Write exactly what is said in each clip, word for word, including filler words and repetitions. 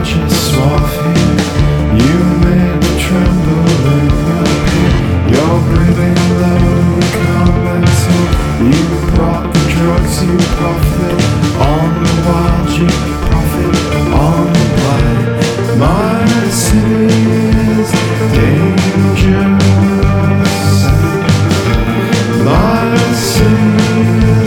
just swathing. You made me tremble in my pit. You're breathing low, you can't mental. You brought the drugs, you profit on the wild, you profit on the blind. My city is dangerous. My city is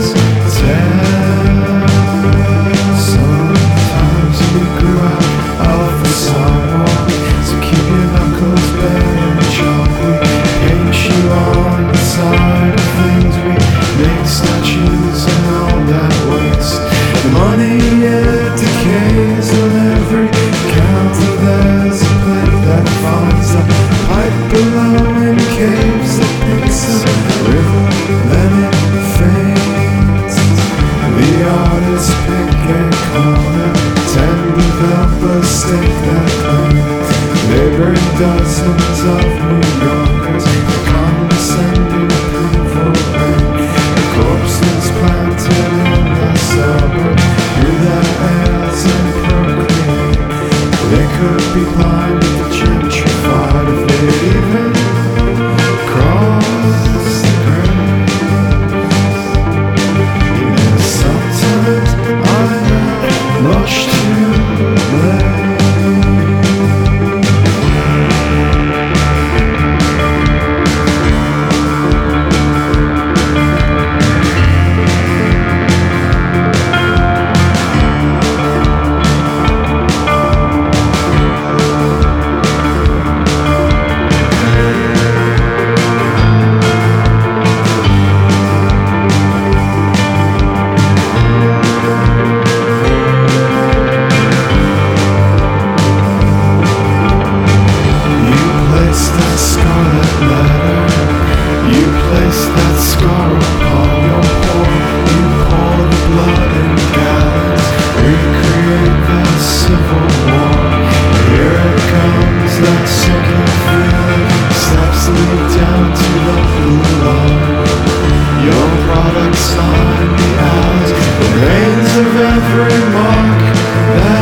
terror. Sometimes you grew out of the sidewalk, so keep your knuckles bare and chalk. We paint you on the side of things, we make statues and all that waste. The money it decays on every counter. There's a plate that finds a pipe below in caves that picks up river, then it fades. The artists pick a corner, ten developers stick their claims. They bring dozens of New Yorkers to condescending approval ring. Corpses planted in the suburbs, through their heirs and procreate. They could be blind but gentrified if they even cross the grave. Yeah, sometimes I have much to blame. Every mark that